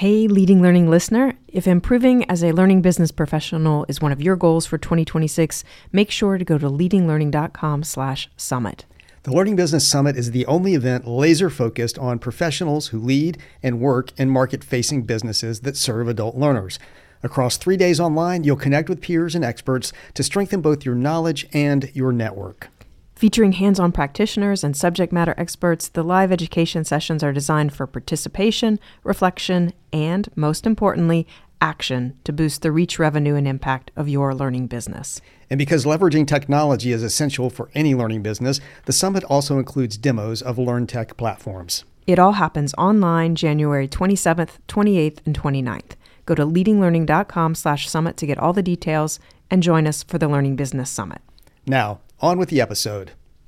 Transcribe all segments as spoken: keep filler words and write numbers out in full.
Hey, Leading Learning listener, if improving as a learning business professional is one of your goals for twenty twenty-six, make sure to go to leadinglearning.com slash summit. The Learning Business Summit is the only event laser-focused on professionals who lead and work in market-facing businesses that serve adult learners. Across three days online, you'll connect with peers and experts to strengthen both your knowledge and your network. Featuring hands-on practitioners and subject matter experts, the live education sessions are designed for participation, reflection, and, most importantly, action to boost the reach, revenue, and impact of your learning business. And because leveraging technology is essential for any learning business, the summit also includes demos of LearnTech platforms. It all happens online January twenty-seventh, twenty-eighth, and twenty-ninth. Go to leadinglearning.com slash summit to get all the details and join us for the Learning Business Summit. Now, on with the episode.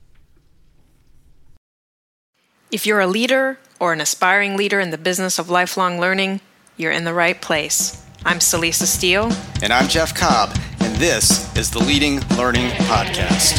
If you're a leader or an aspiring leader in the business of lifelong learning, you're in the right place. I'm Celisa Steele. And I'm Jeff Cobb, and this is the Leading Learning Podcast.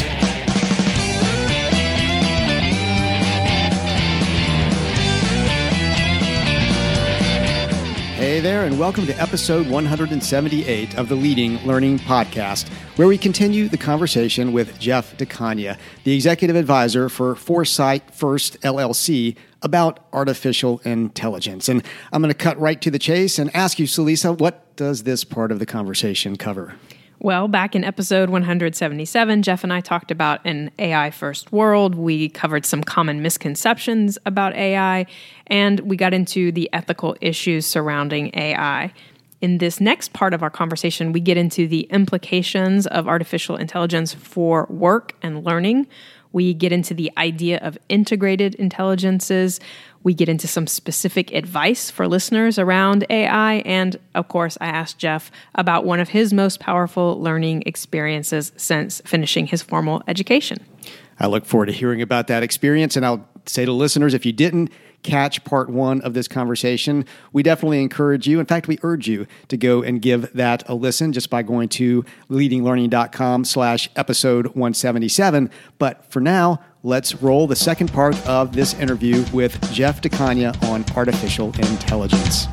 Hey there, and welcome to episode one hundred seventy-eight of the Leading Learning Podcast, where we continue the conversation with Jeff DeCania, the executive advisor for Foresight First L L C, about artificial intelligence. And I'm going to cut right to the chase and ask you, Celisa, what does this part of the conversation cover? Well, back in episode one hundred seventy-seven, Jeff and I talked about an A I-first world. We covered some common misconceptions about A I, and we got into the ethical issues surrounding A I. In this next part of our conversation, we get into the implications of artificial intelligence for work and learning. We get into the idea of integrated intelligences. We get into some specific advice for listeners around A I. And of course, I asked Jeff about one of his most powerful learning experiences since finishing his formal education. I look forward to hearing about that experience. And I'll say to listeners, if you didn't catch part one of this conversation, we definitely encourage you. In fact, we urge you to go and give that a listen just by going to leadinglearning.com slash episode 177. But for now, let's roll the second part of this interview with Jeff DeCania on artificial intelligence.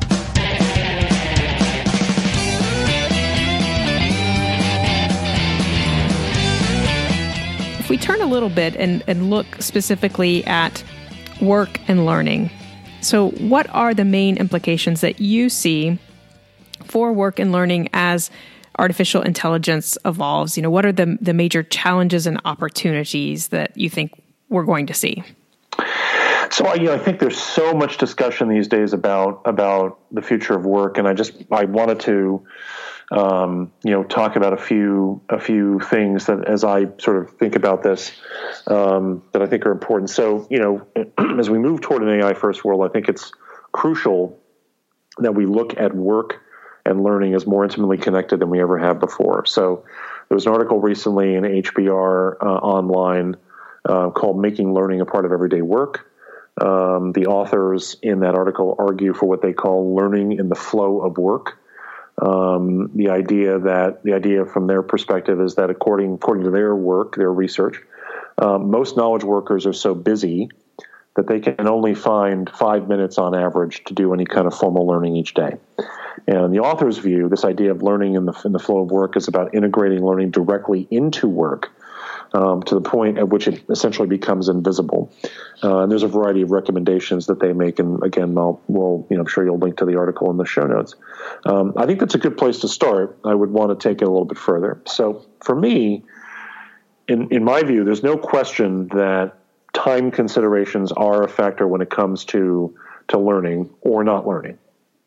If we turn a little bit and, and look specifically at work and learning. So what are the main implications that you see for work and learning as artificial intelligence evolves? You know, what are the, the major challenges and opportunities that you think we're going to see? So, you know, I think there's so much discussion these days about about the future of work, and I just I wanted to um, you know talk about a few a few things that as I sort of think about this um, that I think are important. So, you know, as we move toward an A I first world, I think it's crucial that we look at work and learning as more intimately connected than we ever have before. So, there was an article recently in H B R uh, online uh, called "Making Learning a Part of Everyday Work." Um, the authors in that article argue for what they call learning in the flow of work. Um, the idea that the idea from their perspective is that according according to their work, their research, um, most knowledge workers are so busy that they can only find five minutes on average to do any kind of formal learning each day. And the author's view, this idea of learning in the in the flow of work is about integrating learning directly into work. Um, to the point at which it essentially becomes invisible. Uh, and there's a variety of recommendations that they make. And again, I'll, we'll, you know, I'm sure you'll link to the article in the show notes. Um, I think that's a good place to start. I would want to take it a little bit further. So for me, in, in my view, there's no question that time considerations are a factor when it comes to, to learning or not learning.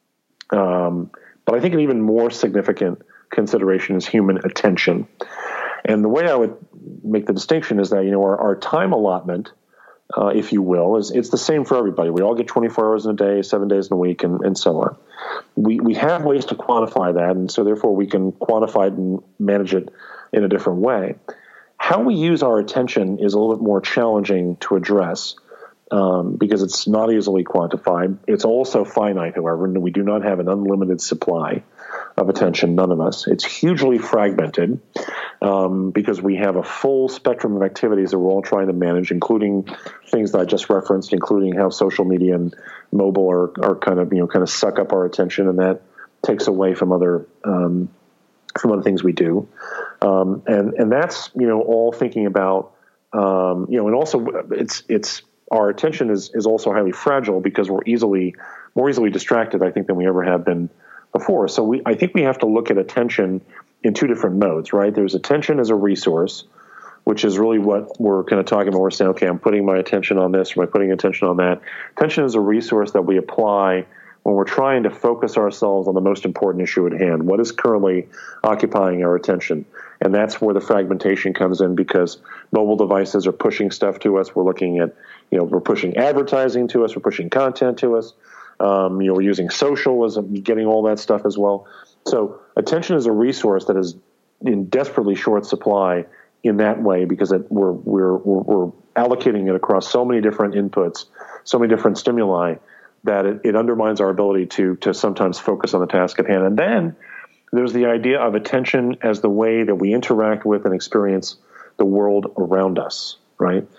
Um, but I think an even more significant consideration is human attention. And the way I would make the distinction is that, you know, our, our time allotment, uh, if you will, is it's the same for everybody. We all get twenty-four hours in a day, seven days in a week, and, and so on. We we have ways to quantify that, and so therefore we can quantify it and manage it in a different way. How we use our attention is a little bit more challenging to address um, because it's not easily quantified. It's also finite, however, and we do not have an unlimited supply of attention, none of us. It's hugely fragmented um, because we have a full spectrum of activities that we're all trying to manage, including things that I just referenced, including how social media and mobile are, are kind of, you know, kind of suck up our attention, and that takes away from other um, from other things we do. Um, and and that's, you know, all thinking about, um, you know, and also it's it's our attention is is also highly fragile because we're easily more easily distracted, I think, than we ever have been before. So we, I think we have to look at attention in two different modes, right? There's attention as a resource, which is really what we're kind of talking about. We're saying, okay, I'm putting my attention on this, or I'm putting attention on that. Attention is a resource that we apply when we're trying to focus ourselves on the most important issue at hand. What is currently occupying our attention? And that's where the fragmentation comes in, because mobile devices are pushing stuff to us. We're looking at, you know, we're pushing advertising to us. We're pushing content to us. Um, you know, we're using social as getting all that stuff as well. So attention is a resource that is in desperately short supply in that way, because it, we're, we're, we're allocating it across so many different inputs, so many different stimuli, that it, it undermines our ability to, to sometimes focus on the task at hand. And then there's the idea of attention as the way that we interact with and experience the world around us, right?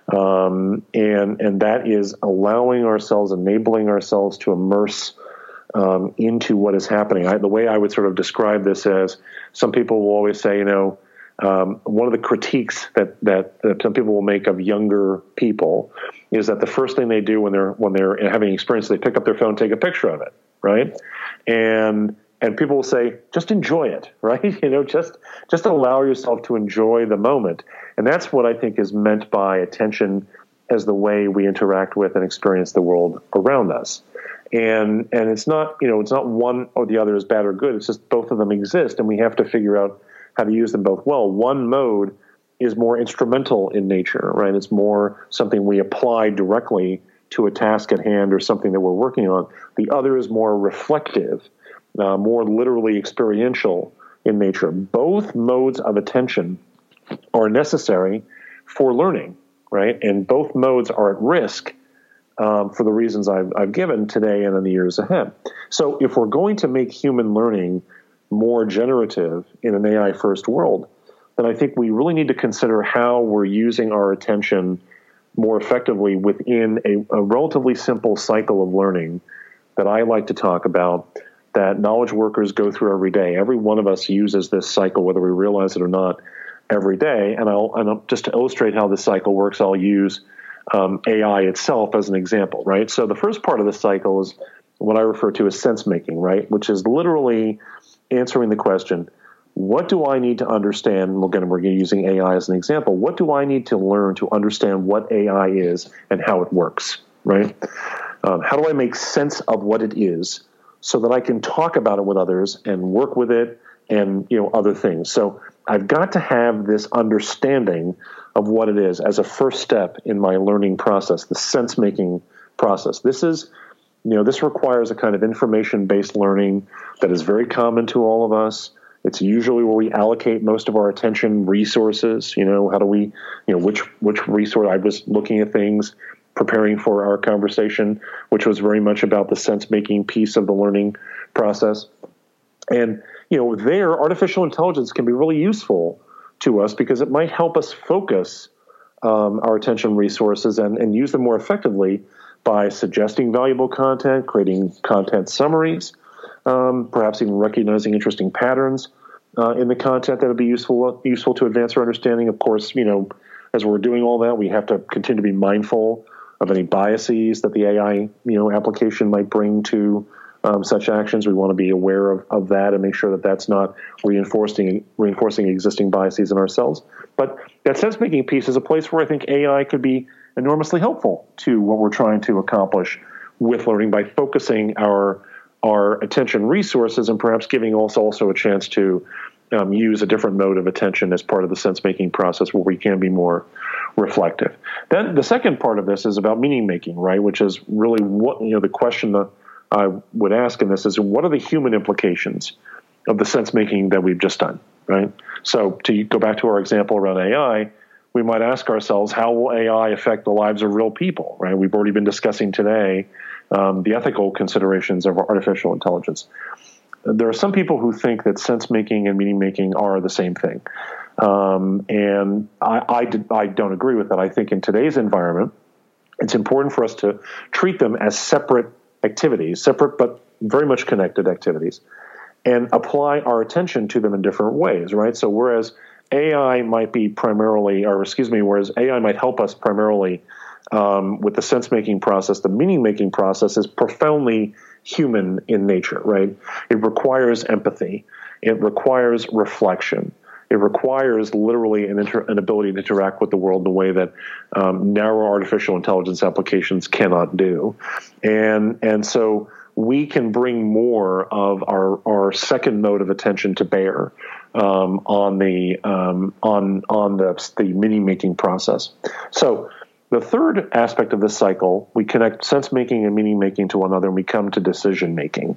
Um, and and that is allowing ourselves, enabling ourselves to immerse um, into what is happening. I, the way I would sort of describe this as, some people will always say, you know, um, one of the critiques that, that that some people will make of younger people is that the first thing they do when they're when they're having experience, they pick up their phone, take a picture of it, right? And And people will say, just enjoy it, right? You know, just just allow yourself to enjoy the moment. And that's what I think is meant by attention as the way we interact with and experience the world around us. And and it's not, you know, it's not one or the other is bad or good. It's just both of them exist, and we have to figure out how to use them both well. One mode is more instrumental in nature, right? It's more something we apply directly to a task at hand or something that we're working on. The other is more reflective, Uh, more literally experiential in nature. Both modes of attention are necessary for learning, right? And both modes are at risk um, for the reasons I've, I've given today and in the years ahead. So if we're going to make human learning more generative in an A I-first world, then I think we really need to consider how we're using our attention more effectively within a, a relatively simple cycle of learning that I like to talk about, that knowledge workers go through every day. Every one of us uses this cycle, whether we realize it or not, every day. And I'll, and I'll just to illustrate how this cycle works, I'll use um, A I itself as an example, right? So the first part of the cycle is what I refer to as sense making, right? Which is literally answering the question, what do I need to understand? And again, we're using A I as an example. What do I need to learn to understand what A I is and how it works, right? Um, how do I make sense of what it is, so that I can talk about it with others and work with it and, you know, other things. So I've got to have this understanding of what it is as a first step in my learning process, the sense-making process. This is, you know, this requires a kind of information-based learning that is very common to all of us. It's usually where we allocate most of our attention resources. You know, how do we, you know, which which resource? I was looking at things, preparing for our conversation, which was very much about the sense-making piece of the learning process. And, you know, there, artificial intelligence can be really useful to us because it might help us focus um, our attention resources and, and use them more effectively by suggesting valuable content, creating content summaries, um, perhaps even recognizing interesting patterns uh, in the content that would be useful useful to advance our understanding. Of course, you know, as we're doing all that, we have to continue to be mindful of any biases that the A I, you know, application might bring to um, such actions. We want to be aware of, of that and make sure that that's not reinforcing reinforcing existing biases in ourselves. But that sense-making piece is a place where I think A I could be enormously helpful to what we're trying to accomplish with learning by focusing our our attention resources and perhaps giving us also a chance to um, use a different mode of attention as part of the sense-making process where we can be more reflective. Then the second part of this is about meaning making, right? Which is really what, you know, the question that I would ask in this is, what are the human implications of the sense making that we've just done, right? So to go back to our example around A I, we might ask ourselves, how will A I affect the lives of real people, right? We've already been discussing today um, the ethical considerations of artificial intelligence. there are some people who think that sense making and meaning making are the same thing. Um, and I, I, did, I don't agree with that. I think in today's environment, it's important for us to treat them as separate activities, separate but very much connected activities, and apply our attention to them in different ways, right? So whereas A I might be primarily, or excuse me, whereas A I might help us primarily um, with the sense-making process, the meaning-making process is profoundly human in nature, right? It requires empathy. It requires reflection. It requires literally an, inter- an ability to interact with the world in a way that um, narrow artificial intelligence applications cannot do. And and so we can bring more of our, our second mode of attention to bear um, on the um, on on the the meaning making process. So the third aspect of this cycle, we connect sense making and meaning making to one another, and we come to decision making.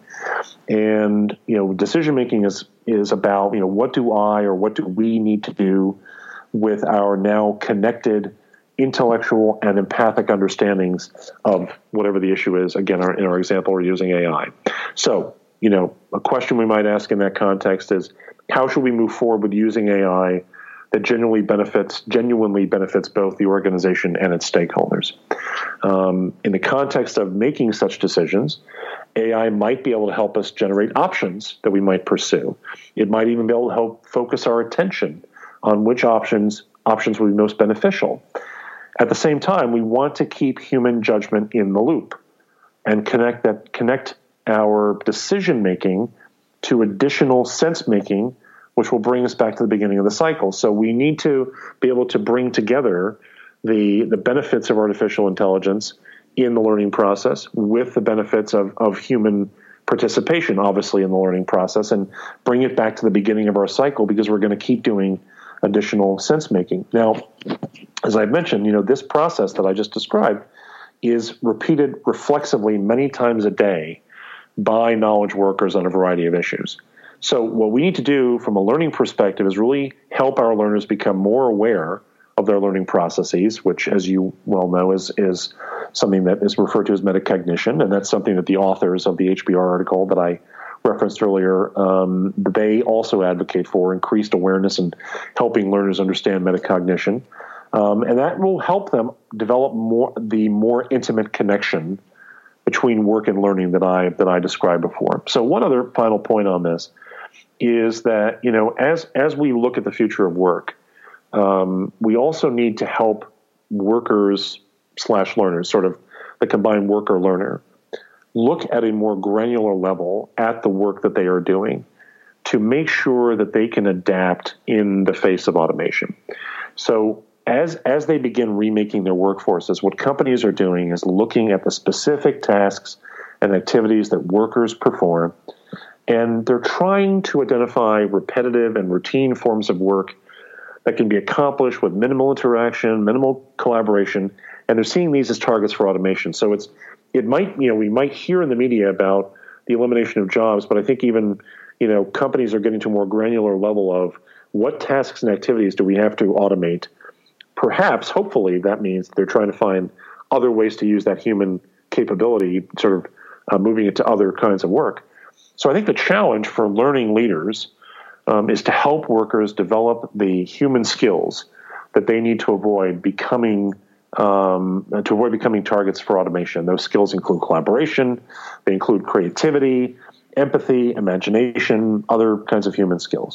And you know, decision making is is about you know what do I or what do we need to do with our now connected intellectual and empathic understandings of whatever the issue is. Again, our, in our example, we're using A I. So, you know, a question we might ask in that context is, how should we move forward with using A I that genuinely benefits, genuinely benefits both the organization and its stakeholders? Um, in the context of making such decisions, A I might be able to help us generate options that we might pursue. It might even be able to help focus our attention on which options options will be most beneficial. At the same time, we want to keep human judgment in the loop and connect that connect our decision making to additional sense making, which will bring us back to the beginning of the cycle. So we need to be able to bring together the the benefits of artificial intelligence in the learning process with the benefits of, of human participation, obviously, in the learning process, and bring it back to the beginning of our cycle, because we're going to keep doing additional sense making. Now, as I mentioned, you know, this process that I just described is repeated reflexively many times a day by knowledge workers on a variety of issues. So what we need to do from a learning perspective is really help our learners become more aware of their learning processes, which, as you well know, is is something that is referred to as metacognition, and that's something that the authors of the H B R article that I referenced earlier, um, they also advocate for increased awareness and helping learners understand metacognition. Um, and that will help them develop more the more intimate connection between work and learning that I that I described before. So one other final point on this is that, you know, as as we look at the future of work, um, we also need to help workers slash learners, sort of the combined worker learner, look at a more granular level at the work that they are doing to make sure that they can adapt in the face of automation. So as as they begin remaking their workforces, what companies are doing is looking at the specific tasks and activities that workers perform, and they're trying to identify repetitive and routine forms of work that can be accomplished with minimal interaction, minimal collaboration, and they're seeing these as targets for automation. So it's it might, you know, we might hear in the media about the elimination of jobs, but I think even, you know, companies are getting to a more granular level of what tasks and activities do we have to automate. Perhaps, hopefully, that means they're trying to find other ways to use that human capability, sort of uh, moving it to other kinds of work. So I think the challenge for learning leaders um, is to help workers develop the human skills that they need to avoid becoming um, to avoid becoming targets for automation. Those skills include collaboration, they include creativity, empathy, imagination, other kinds of human skills.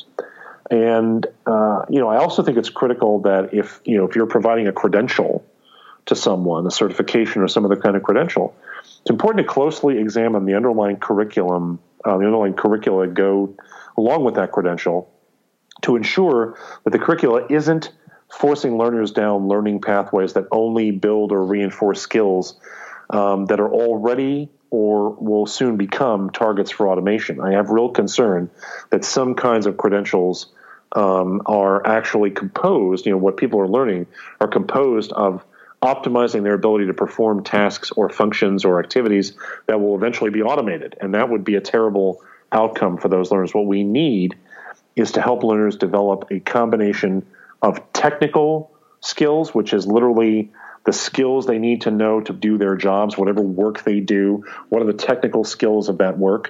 And, uh, you know, I also think it's critical that if, you know, if you're providing a credential to someone, a certification or some other kind of credential, it's important to closely examine the underlying curriculum, uh, the underlying curricula that go along with that credential to ensure that the curricula isn't forcing learners down learning pathways that only build or reinforce skills um, that are already or will soon become targets for automation. I have real concern that some kinds of credentials um, are actually composed, you know, what people are learning are composed of optimizing their ability to perform tasks or functions or activities that will eventually be automated. And that would be a terrible outcome for those learners. What we need is to help learners develop a combination of technical skills, which is literally the skills they need to know to do their jobs, whatever work they do, what are the technical skills of that work,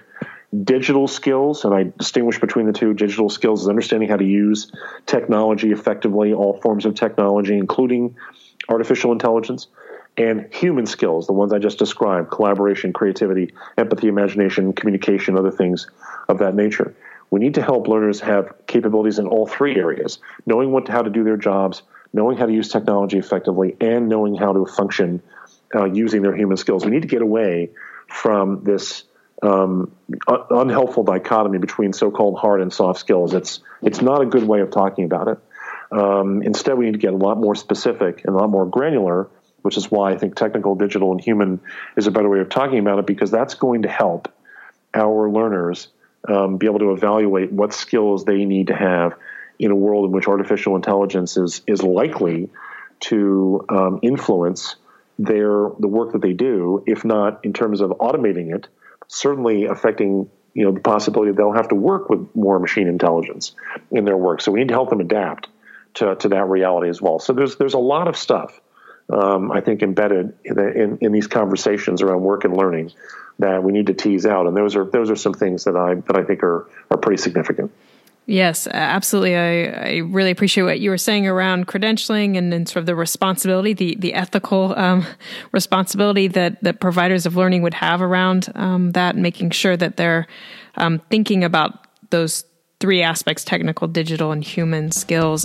digital skills, and I distinguish between the two. Digital skills is understanding how to use technology effectively, all forms of technology, including artificial intelligence, and human skills, the ones I just described: collaboration, creativity, empathy, imagination, communication, other things of that nature. We need to help learners have capabilities in all three areas: knowing what how to do their jobs, knowing how to use technology effectively, and knowing how to function uh, using their human skills. We need to get away from this um, un- unhelpful dichotomy between so-called hard and soft skills. It's it's not a good way of talking about it. Um, instead, we need to get a lot more specific and a lot more granular, which is why I think technical, digital, and human is a better way of talking about it, because that's going to help our learners um, be able to evaluate what skills they need to have in a world in which artificial intelligence is is likely to um, influence their the work that they do, if not in terms of automating it, certainly affecting you know the possibility that they'll have to work with more machine intelligence in their work. So we need to help them adapt to to that reality as well. So there's there's a lot of stuff um, I think embedded in, the, in in these conversations around work and learning that we need to tease out, and those are those are some things that I that I think are are pretty significant. Yes, absolutely. I, I really appreciate what you were saying around credentialing and, and sort of the responsibility, the the ethical um, responsibility that, that providers of learning would have around um, that, making sure that they're um, thinking about those three aspects: technical, digital, and human skills.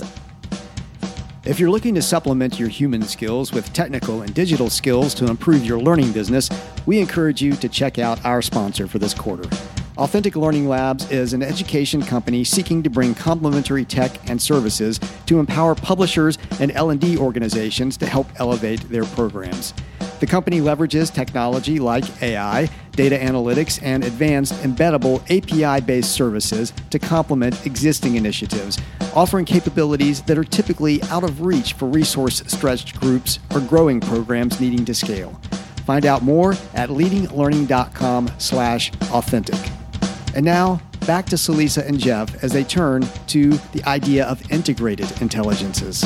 If you're looking to supplement your human skills with technical and digital skills to improve your learning business, we encourage you to check out our sponsor for this quarter. Authentic Learning Labs is an education company seeking to bring complementary tech and services to empower publishers and L and D organizations to help elevate their programs. The company leverages technology like A I, data analytics, and advanced embeddable A P I-based services to complement existing initiatives, offering capabilities that are typically out of reach for resource-stretched groups or growing programs needing to scale. Find out more at leadinglearning.com slash authentic. And now, back to Celisa and Jeff as they turn to the idea of integrated intelligences.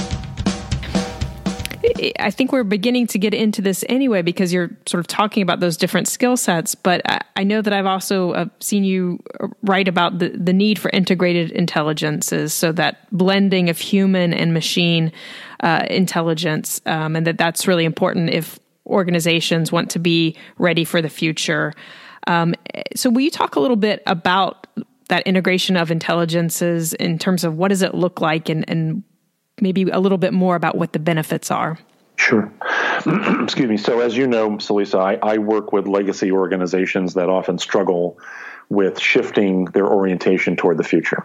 I think we're beginning to get into this anyway, because you're sort of talking about those different skill sets. But I know that I've also uh, seen you write about the, the need for integrated intelligences, so that blending of human and machine uh, intelligence, um, and that that's really important if organizations want to be ready for the future. Um, so will you talk a little bit about that integration of intelligences in terms of what does it look like, and, and maybe a little bit more about what the benefits are? Sure. Excuse me. So as you know, Celisa, I, I work with legacy organizations that often struggle with shifting their orientation toward the future.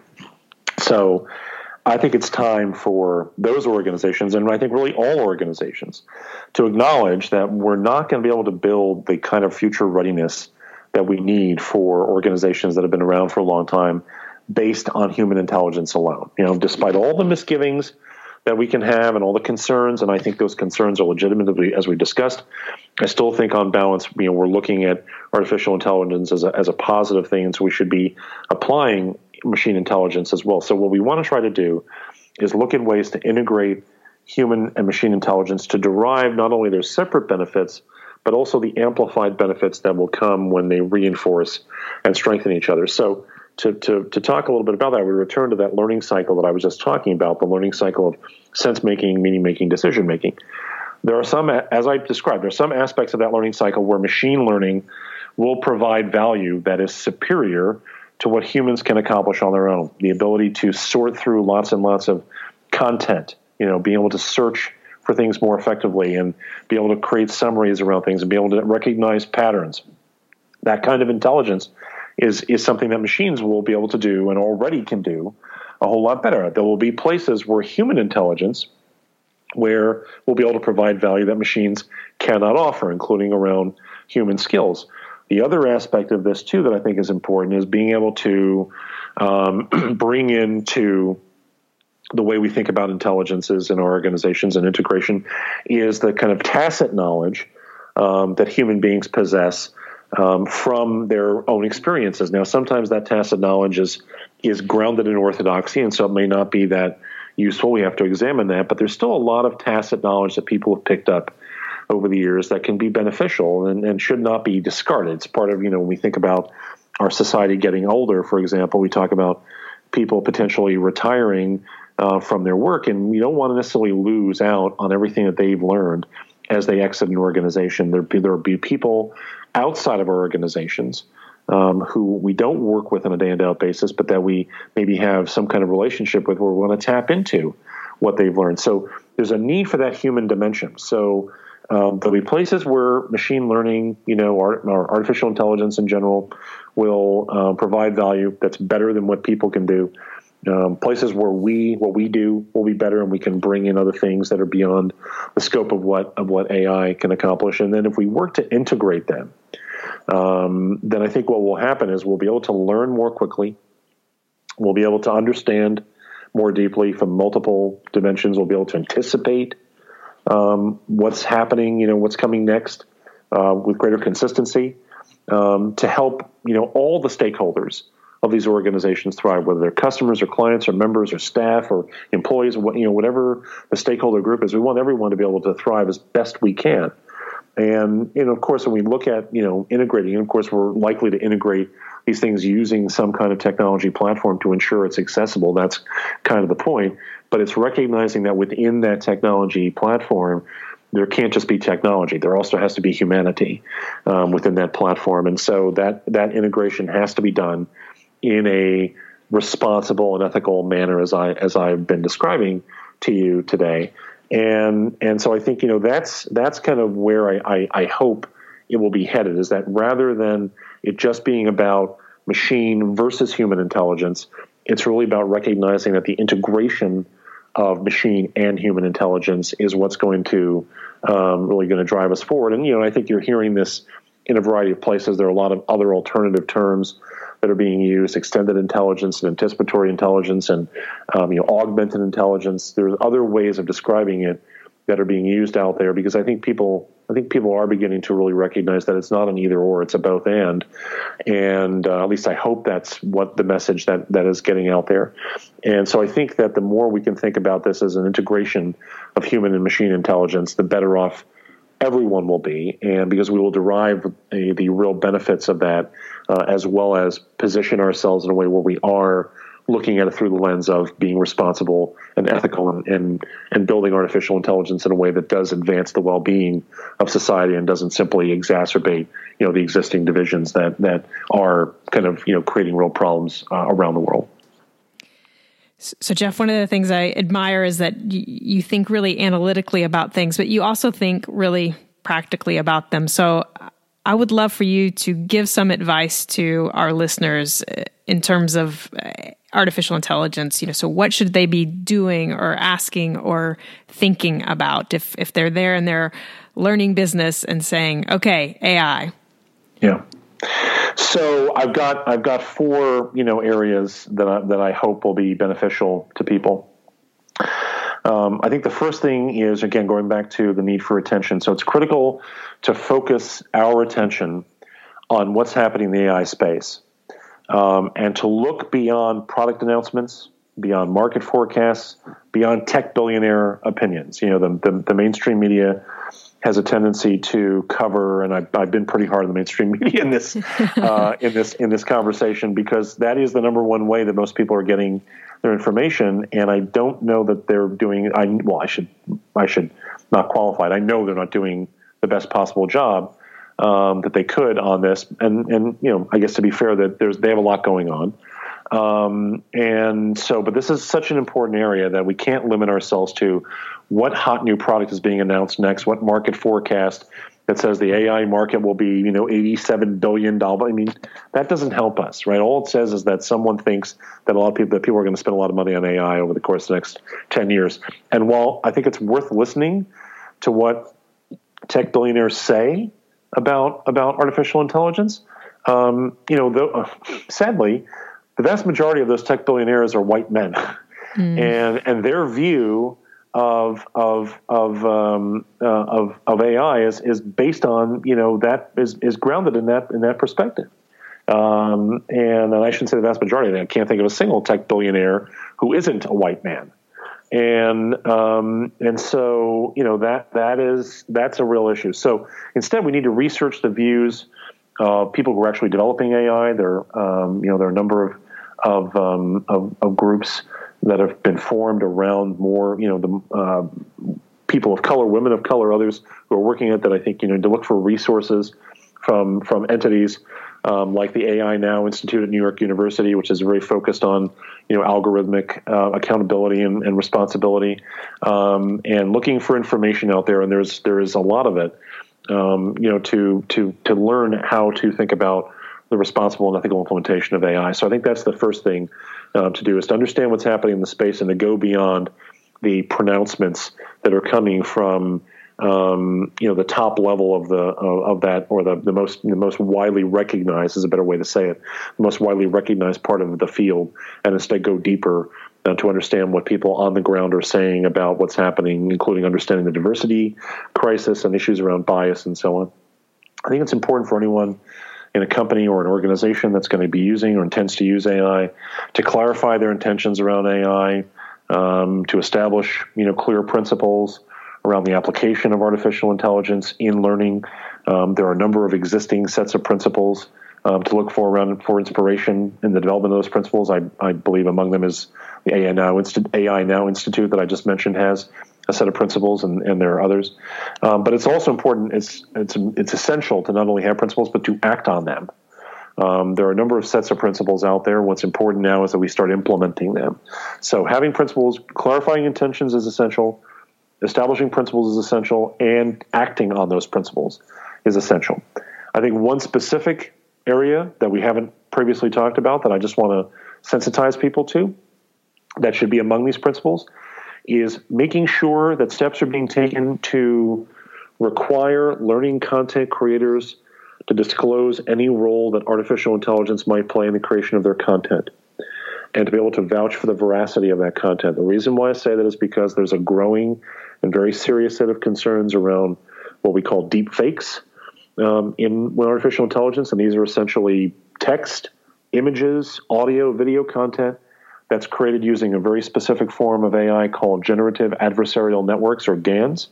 So I think it's time for those organizations, and I think really all organizations, to acknowledge that we're not going to be able to build the kind of future readiness that we need for organizations that have been around for a long time based on human intelligence alone. You know, despite all the misgivings that we can have and all the concerns, and I think those concerns are legitimate, as we discussed, I still think on balance, you know, we're looking at artificial intelligence as a, as a positive thing, and so we should be applying machine intelligence as well. So what we want to try to do is look at ways to integrate human and machine intelligence to derive not only their separate benefits, but also the amplified benefits that will come when they reinforce and strengthen each other. So to, to, to talk a little bit about that, we return to that learning cycle that I was just talking about, the learning cycle of sense-making, meaning-making, decision-making. There are some, as I described, there are some aspects of that learning cycle where machine learning will provide value that is superior to what humans can accomplish on their own. The ability to sort through lots and lots of content, you know, being able to search for things more effectively and be able to create summaries around things and be able to recognize patterns. That kind of intelligence is is something that machines will be able to do and already can do a whole lot better. There will be places where human intelligence, where we'll be able to provide value that machines cannot offer, including around human skills. The other aspect of this, too, that I think is important is being able to um, bring into the way we think about intelligences in our organizations and integration is the kind of tacit knowledge um, that human beings possess um, from their own experiences. Now, sometimes that tacit knowledge is is grounded in orthodoxy, and so it may not be that useful. We have to examine that, but there's still a lot of tacit knowledge that people have picked up over the years that can be beneficial and, and should not be discarded. It's part of, you know, when we think about our society getting older, for example, we talk about people potentially retiring uh, from their work, and we don't want to necessarily lose out on everything that they've learned as they exit an organization. There be, there will be people outside of our organizations um, who we don't work with on a day-in-day basis, but that we maybe have some kind of relationship with where we want to tap into what they've learned. So there's a need for that human dimension. So um, there'll be places where machine learning, you know, art, or artificial intelligence in general will uh, provide value that's better than what people can do. Um, places where we, what we do will be better, and we can bring in other things that are beyond the scope of what, of what A I can accomplish. And then if we work to integrate them, um, then I think what will happen is we'll be able to learn more quickly. We'll be able to understand more deeply from multiple dimensions. We'll be able to anticipate um, what's happening, you know, what's coming next uh, with greater consistency um, to help, you know, all the stakeholders of these organizations thrive, whether they're customers or clients or members or staff or employees, or you know, whatever the stakeholder group is. We want everyone to be able to thrive as best we can. And, you know, of course, when we look at, you know, integrating, and of course, we're likely to integrate these things using some kind of technology platform to ensure it's accessible. That's kind of the point. But it's recognizing that within that technology platform, there can't just be technology. There also has to be humanity um, within that platform. And so that, that integration has to be done in a responsible and ethical manner, as I as I've been describing to you today. And and so I think, you know, that's that's kind of where I, I, I hope it will be headed, is that rather than it just being about machine versus human intelligence, it's really about recognizing that the integration of machine and human intelligence is what's going to um, really going to drive us forward. And, you know, I think you're hearing this in a variety of places. There are a lot of other alternative terms that are being used: extended intelligence and anticipatory intelligence, and um, you know, augmented intelligence. There's other ways of describing it that are being used out there, because I think people, I think people are beginning to really recognize that it's not an either or; it's a both and. And uh, at least I hope that's what the message that that is getting out there. And so I think that the more we can think about this as an integration of human and machine intelligence, the better off everyone will be, and because we will derive a, the real benefits of that, uh, as well as position ourselves in a way where we are looking at it through the lens of being responsible and ethical, and, and, and building artificial intelligence in a way that does advance the well-being of society and doesn't simply exacerbate, you know, the existing divisions that, that are kind of, you know, creating real problems uh, around the world. So, Jeff, one of the things I admire is that y- you think really analytically about things, but you also think really practically about them. So I would love for you to give some advice to our listeners in terms of artificial intelligence. You know, so what should they be doing or asking or thinking about if, if they're there in their learning business and saying, okay, A I. Yeah. So I've got I've got four, you know, areas that I, that I hope will be beneficial to people. Um, I think the first thing is, again, going back to the need for attention. So it's critical to focus our attention on what's happening in the A I space, um, and to look beyond product announcements, beyond market forecasts, beyond tech billionaire opinions. You know, the the, the mainstream media has a tendency to cover, and I've, I've been pretty hard on the mainstream media in this uh, in this in this conversation, because that is the number one way that most people are getting their information. And I don't know that they're doing. I well, I should I should not qualify it. I know they're not doing the best possible job um, that they could on this. And and you know, I guess to be fair, that there's they have a lot going on. Um, and so, but this is such an important area that we can't limit ourselves to what hot new product is being announced next, what market forecast that says the A I market will be, you know, eighty-seven billion dollars. I mean, that doesn't help us, right? All it says is that someone thinks that a lot of people, that people are going to spend a lot of money on A I over the course of the next ten years. And while I think it's worth listening to what tech billionaires say about, about artificial intelligence, um, you know, though, uh, sadly, the vast majority of those tech billionaires are white men, mm. and and their view of of of um, uh, of of A I is is based on, you know, that is is grounded in that in that perspective. Um, and, and I shouldn't say the vast majority. I can't think of a single tech billionaire who isn't a white man. And um, and so, you know, that that is that's a real issue. So instead, we need to research the views uh, people who are actually developing A I. There, um, you know, there are a number of of, um, of of groups that have been formed around more, you know, the uh, people of color, women of color, others who are working at that. I think, you know, to look for resources from from entities um, like the A I Now Institute at New York University, which is very focused on, you know, algorithmic uh, accountability and, and responsibility, um, and looking for information out there. And there's there is a lot of it, um, you know, to to to learn how to think about the responsible and ethical implementation of A I. So I think that's the first thing uh, to do, is to understand what's happening in the space and to go beyond the pronouncements that are coming from, um, you know, the top level of the of, of that, or the, the most the most widely recognized, is a better way to say it, the most widely recognized part of the field, and instead go deeper uh, to understand what people on the ground are saying about what's happening, including understanding the diversity crisis and issues around bias and so on. I think it's important for anyone in a company or an organization that's going to be using or intends to use A I to clarify their intentions around A I, um, to establish, you know, clear principles around the application of artificial intelligence in learning. Um, there are a number of existing sets of principles um, to look for around for inspiration in the development of those principles. I, I believe among them is the A I Now Institute, A I Now Institute that I just mentioned has a set of principles, and, and there are others. Um, but it's also important, it's, it's, it's essential to not only have principles, but to act on them. Um, there are a number of sets of principles out there. What's important now is that we start implementing them. So having principles, clarifying intentions is essential, establishing principles is essential, and acting on those principles is essential. I think one specific area that we haven't previously talked about that I just want to sensitize people to, that should be among these principles, is making sure that steps are being taken to require learning content creators to disclose any role that artificial intelligence might play in the creation of their content, and to be able to vouch for the veracity of that content. The reason why I say that is because there's a growing and very serious set of concerns around what we call deep fakes um, in artificial intelligence, and these are essentially text, images, audio, video content that's created using a very specific form of A I called generative adversarial networks, or GANs.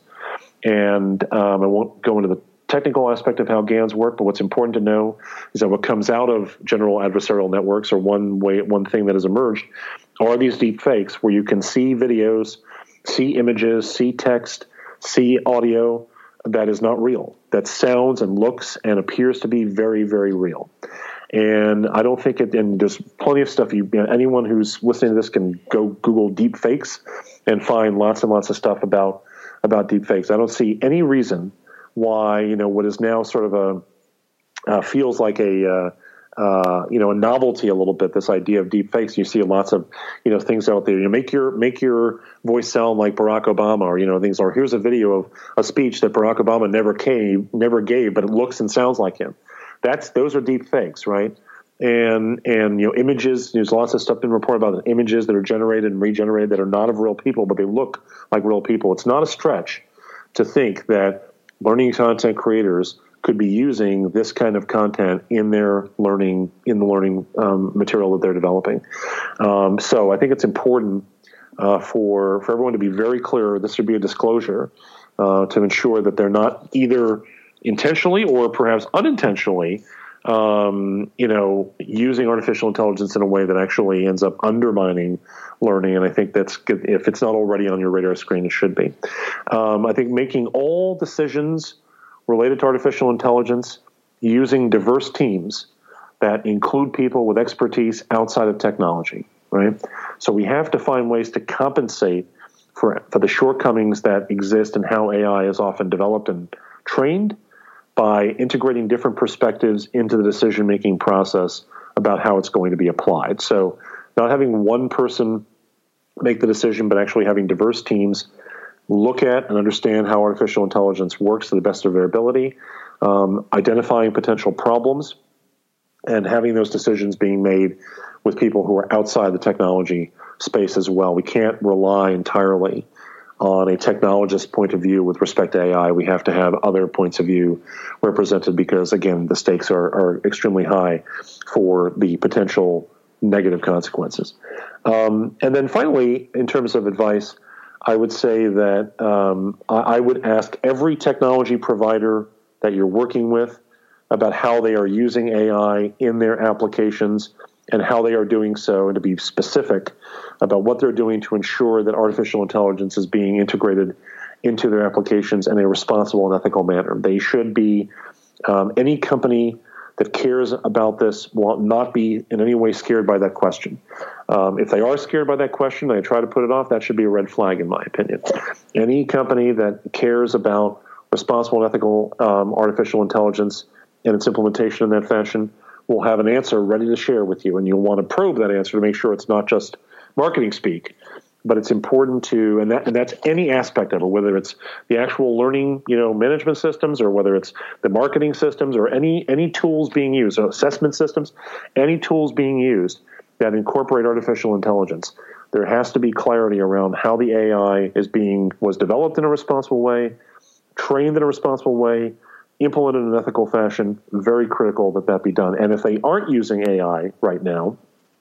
And um, I won't go into the technical aspect of how GANs work, but what's important to know is that what comes out of general adversarial networks, or one way, one thing that has emerged, are these deep fakes where you can see videos, see images, see text, see audio that is not real, that sounds and looks and appears to be very, very real. And I don't think it, and there's plenty of stuff, you, you know, anyone who's listening to this can go Google deep fakes and find lots and lots of stuff about, about deep fakes. I don't see any reason why, you know, what is now sort of a, uh, feels like a, uh, uh, you know, a novelty a little bit, this idea of deep fakes. You see lots of, you know, things out there. You know, make your, make your voice sound like Barack Obama, or, you know, things, or here's a video of a speech that Barack Obama never gave, never gave, but it looks and sounds like him. That's, those are deep fakes, right? And, and, you know, images, there's lots of stuff been reported about images that are generated and regenerated that are not of real people, but they look like real people. It's not a stretch to think that learning content creators could be using this kind of content in their learning, in the learning um, material that they're developing. Um, so I think it's important uh, for, for everyone to be very clear. This should be a disclosure uh, to ensure that they're not either intentionally or perhaps unintentionally, um, you know, using artificial intelligence in a way that actually ends up undermining learning. And I think that's good. If it's not already on your radar screen, it should be. Um, I think making all decisions related to artificial intelligence using diverse teams that include people with expertise outside of technology, right? So we have to find ways to compensate for, for the shortcomings that exist in how A I is often developed and trained, by integrating different perspectives into the decision-making process about how it's going to be applied. So not having one person make the decision, but actually having diverse teams look at and understand how artificial intelligence works to the best of their ability, um, identifying potential problems, and having those decisions being made with people who are outside the technology space as well. We can't rely entirely on a technologist point of view with respect to A I. We have to have other points of view represented because, again, the stakes are, are extremely high for the potential negative consequences. Um, and then finally, in terms of advice, I would say that um, I, I would ask every technology provider that you're working with about how they are using A I in their applications and how they are doing so, and to be specific about what they're doing to ensure that artificial intelligence is being integrated into their applications in a responsible and ethical manner. They should be, um, any company that cares about this will not be in any way scared by that question. Um, if they are scared by that question, they try to put it off, that should be a red flag in my opinion. Any company that cares about responsible and ethical um, artificial intelligence and its implementation in that fashion will have an answer ready to share with you, and you'll want to probe that answer to make sure it's not just marketing speak, but it's important to, and that and that's any aspect of it, whether it's the actual learning, you know, management systems, or whether it's the marketing systems, or any any tools being used, so assessment systems, any tools being used that incorporate artificial intelligence. There has to be clarity around how the A I is being was developed in a responsible way, trained in a responsible way, implemented in an ethical fashion. Very critical that that be done. And if they aren't using A I right now,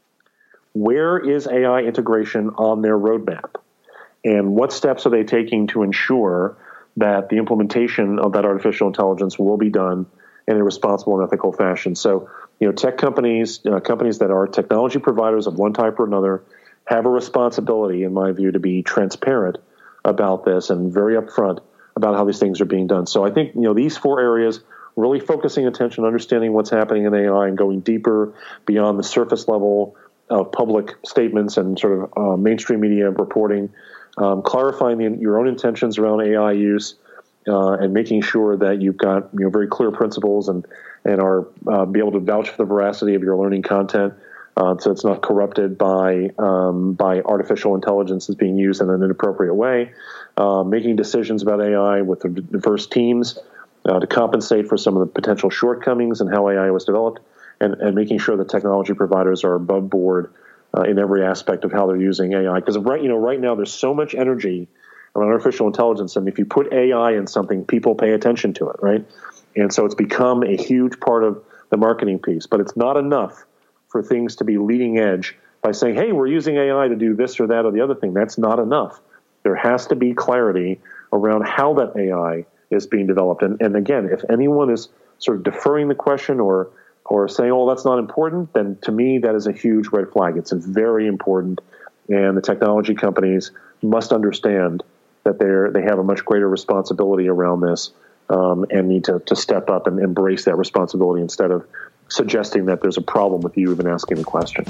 where is A I integration on their roadmap? And what steps are they taking to ensure that the implementation of that artificial intelligence will be done in a responsible and ethical fashion? So, you know, tech companies, uh, companies that are technology providers of one type or another, have a responsibility, in my view, to be transparent about this and very upfront about how these things are being done. So I think, you know, these four areas, really focusing attention, understanding what's happening in A I, and going deeper beyond the surface level of public statements and sort of uh, mainstream media reporting, um, clarifying the, your own intentions around A I use, uh, and making sure that you've got, you know, very clear principles and and are uh, be able to vouch for the veracity of your learning content, uh, so it's not corrupted by um, by artificial intelligence that's being used in an inappropriate way. Uh, making decisions about A I with the diverse teams uh, to compensate for some of the potential shortcomings in how A I was developed. And, and making sure that technology providers are above board uh, in every aspect of how they're using A I. Because right, you know, right now there's so much energy around artificial intelligence, and if you put A I in something, people pay attention to it, right? And so it's become a huge part of the marketing piece. But it's not enough for things to be leading edge by saying, "Hey, we're using A I to do this or that or the other thing." That's not enough. There has to be clarity around how that A I is being developed. And, and again, if anyone is sort of deferring the question or or saying, oh, that's not important, then to me, that is a huge red flag. It's very important, and the technology companies must understand that they're they have a much greater responsibility around this, um, and need to, to step up and embrace that responsibility instead of suggesting that there's a problem with you even asking the question.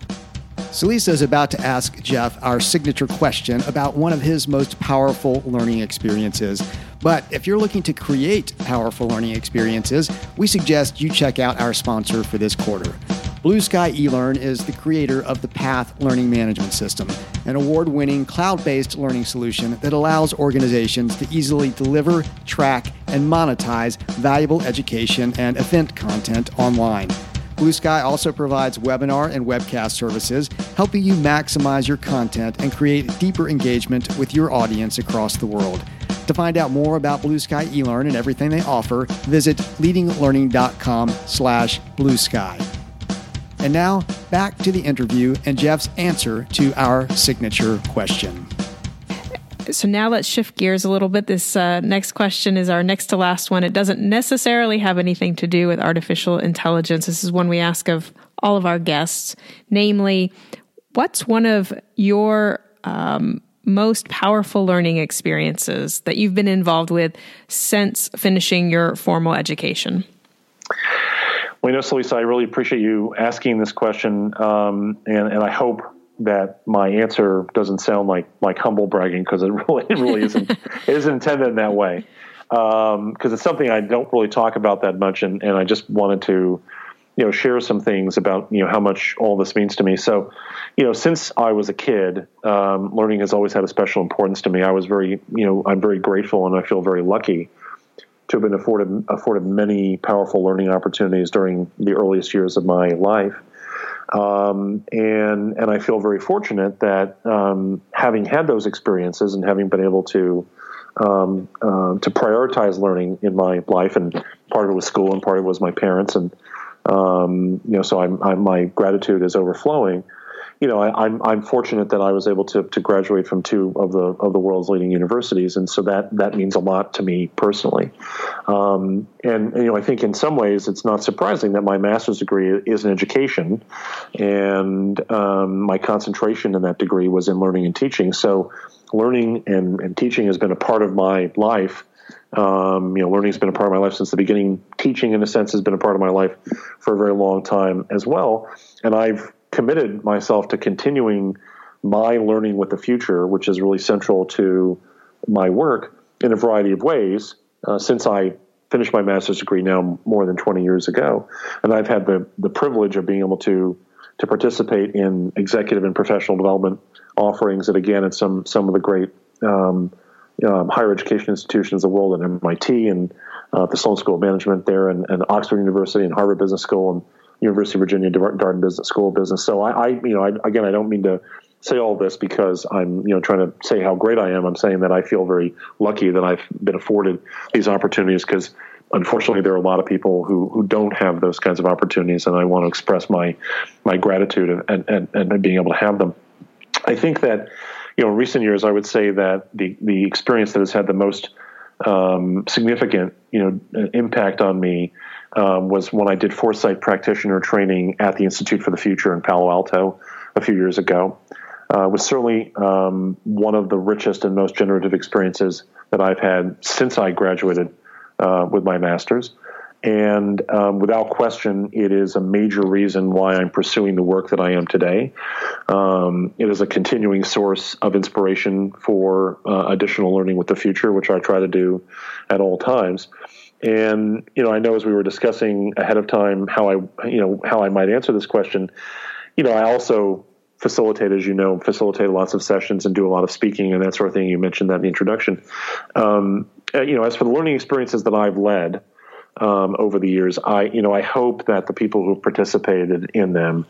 So Lisa is about to ask Jeff our signature question about one of his most powerful learning experiences. But if you're looking to create powerful learning experiences, we suggest you check out our sponsor for this quarter. Blue Sky eLearn is the creator of the Path Learning Management System, an award-winning cloud-based learning solution that allows organizations to easily deliver, track, and monetize valuable education and event content online. Blue Sky also provides webinar and webcast services, helping you maximize your content and create deeper engagement with your audience across the world. To find out more about Blue Sky eLearn and everything they offer, visit leadinglearning.com slash Blue Sky. And now, back to the interview and Jeff's answer to our signature question. So now let's shift gears a little bit. This uh, next question is our next to last one. It doesn't necessarily have anything to do with artificial intelligence. This is one we ask of all of our guests. Namely, what's one of your um, most powerful learning experiences that you've been involved with since finishing your formal education? Well, you know, so Lisa, I really appreciate you asking this question, um, and, and I hope that my answer doesn't sound like like humble bragging, because it really it really isn't it isn't intended in that way, because um, it's something I don't really talk about that much, and, and I just wanted to, you know, share some things about, you know, how much all this means to me. So, you know, since I was a kid, um, learning has always had a special importance to me. I was very, you know, I'm very grateful, and I feel very lucky to have been afforded afforded many powerful learning opportunities during the earliest years of my life. Um, and, and I feel very fortunate that, um, having had those experiences and having been able to, um, uh, to prioritize learning in my life, and part of it was school and part of it was my parents. And, um, you know, so I'm, I'm, my gratitude is overflowing. you know, I, I'm I'm fortunate that I was able to to graduate from two of the of the world's leading universities, and so that that means a lot to me personally. Um, and, and you know, I think in some ways it's not surprising that my master's degree is in education, and um, my concentration in that degree was in learning and teaching. So, learning and, and teaching has been a part of my life. Um, you know, learning has been a part of my life since the beginning. Teaching, in a sense, has been a part of my life for a very long time as well. And I've committed myself to continuing my learning with the future, which is really central to my work in a variety of ways uh, since I finished my master's degree now more than twenty years ago. And I've had the, the privilege of being able to to participate in executive and professional development offerings that, again, at some some of the great um, um, higher education institutions of the world, at M I T and uh, the Sloan School of Management there, and, and Oxford University and Harvard Business School and University of Virginia Darden Business School of Business. So I, I you know, I, again, I don't mean to say all this because I'm, you know, trying to say how great I am. I'm saying that I feel very lucky that I've been afforded these opportunities, because unfortunately there are a lot of people who, who don't have those kinds of opportunities, and I want to express my my gratitude and, and, and being able to have them. I think that, you know, in recent years, I would say that the, the experience that has had the most um, significant, you know, impact on me um, was when I did Foresight practitioner training at the Institute for the Future in Palo Alto a few years ago. Uh, it was certainly um, one of the richest and most generative experiences that I've had since I graduated uh, with my master's. And um, without question, it is a major reason why I'm pursuing the work that I am today. Um, it is a continuing source of inspiration for uh, additional learning with the future, which I try to do at all times. And, you know, I know as we were discussing ahead of time how I, you know, how I might answer this question, you know, I also facilitate, as you know, facilitate lots of sessions and do a lot of speaking and that sort of thing. You mentioned that in the introduction. Um, you know, as for the learning experiences that I've led, Um, over the years, I, you know, I hope that the people who participated in them,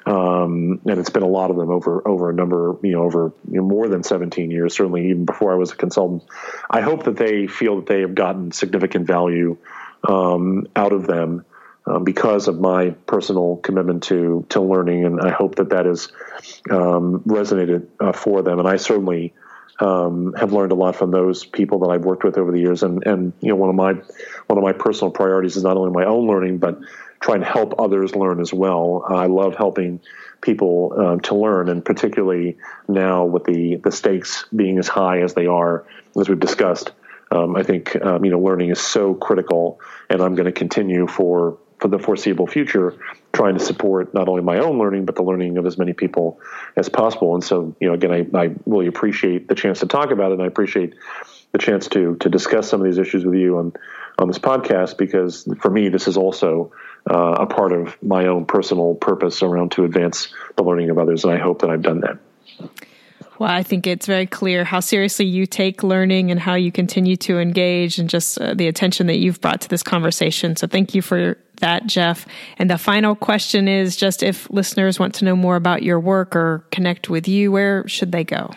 um, and it's been a lot of them over, over a number, you know, over you know, more than seventeen years, certainly even before I was a consultant, I hope that they feel that they have gotten significant value um, out of them um, because of my personal commitment to, to learning. And I hope that that has um, resonated uh, for them. And I certainly Um, have learned a lot from those people that I've worked with over the years, and and you know one of my one of my personal priorities is not only my own learning, but trying to help others learn as well. Uh, I love helping people uh, to learn, and particularly now with the the stakes being as high as they are, as we've discussed, um, I think um, you know learning is so critical, and I'm going to continue for for the foreseeable future, trying to support not only my own learning, but the learning of as many people as possible. And so, you know, again, I, I really appreciate the chance to talk about it, and I appreciate the chance to to discuss some of these issues with you on, on this podcast, because for me, this is also uh, a part of my own personal purpose around to advance the learning of others, and I hope that I've done that. Well, I think it's very clear how seriously you take learning and how you continue to engage, and just uh, the attention that you've brought to this conversation. So thank you for that, Jeff. And the final question is just, if listeners want to know more about your work or connect with you, where should they go?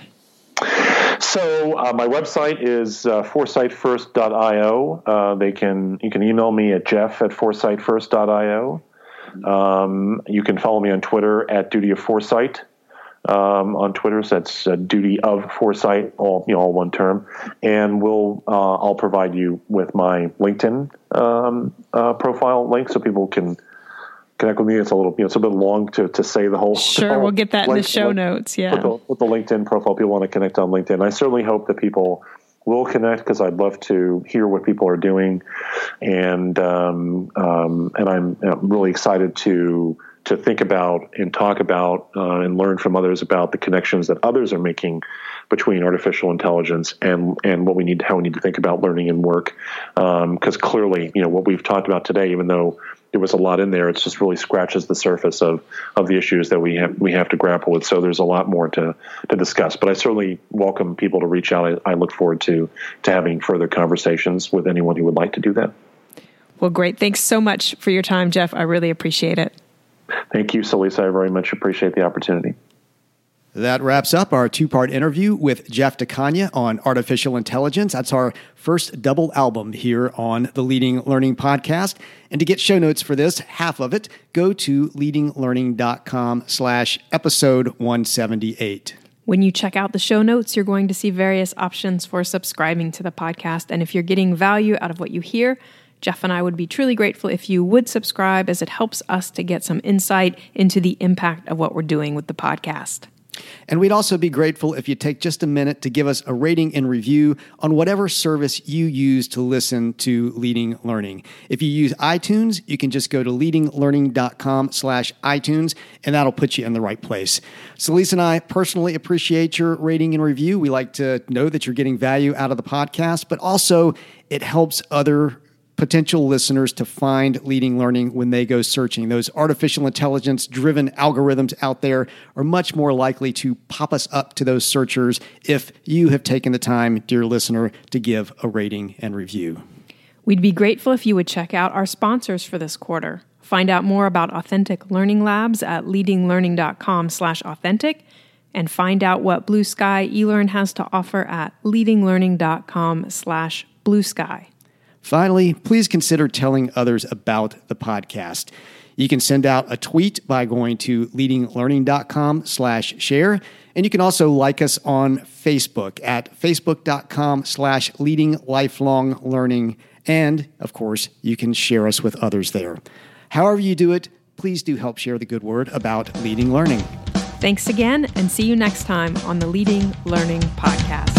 So uh, my website is uh, foresight first dot io. Uh, they can you can email me at jeff at foresight first dot io. Um, you can follow me on Twitter at Duty of Foresight. Um, on Twitter, so that's uh, Duty of Foresight, all you know, all one term, and we'll uh, I'll provide you with my LinkedIn um, uh, profile link so people can connect with me. It's a little, you know, it's a bit long to, to say the whole. Sure, the whole we'll get that link, in the show with, notes. Yeah, with the, with the LinkedIn profile, people want to connect on LinkedIn. I certainly hope that people will connect, because I'd love to hear what people are doing, and um, um, and I'm, I'm really excited to. to think about and talk about uh, and learn from others about the connections that others are making between artificial intelligence and and what we need, how we need to think about learning and work. Because um, clearly, you know, what we've talked about today, even though there was a lot in there, it just really scratches the surface of, of the issues that we have we have to grapple with. So there's a lot more to to discuss. But I certainly welcome people to reach out. I, I look forward to to having further conversations with anyone who would like to do that. Well, great. Thanks so much for your time, Jeff. I really appreciate it. Thank you, Salisa. I very much appreciate the opportunity. That wraps up our two-part interview with Jeff DeCania on artificial intelligence. That's our first double album here on the Leading Learning Podcast. And to get show notes for this, half of it, go to leadinglearning.com slash episode 178. When you check out the show notes, you're going to see various options for subscribing to the podcast. And if you're getting value out of what you hear, Jeff and I would be truly grateful if you would subscribe, as it helps us to get some insight into the impact of what we're doing with the podcast. And we'd also be grateful if you take just a minute to give us a rating and review on whatever service you use to listen to Leading Learning. If you use iTunes, you can just go to leadinglearning.com slash iTunes, and that'll put you in the right place. So Lisa and I personally appreciate your rating and review. We like to know that you're getting value out of the podcast, but also it helps other potential listeners to find Leading Learning when they go searching. Those artificial intelligence-driven algorithms out there are much more likely to pop us up to those searchers if you have taken the time, dear listener, to give a rating and review. We'd be grateful if you would check out our sponsors for this quarter. Find out more about Authentic Learning Labs at leadinglearning.com slash authentic, and find out what Blue Sky eLearn has to offer at leadinglearning.com slash blue sky. Finally, please consider telling others about the podcast. You can send out a tweet by going to leadinglearning.com slash share. And you can also like us on Facebook at facebook.com slash leading lifelong learning. And of course, you can share us with others there. However you do it, please do help share the good word about Leading Learning. Thanks again, and see you next time on the Leading Learning Podcast.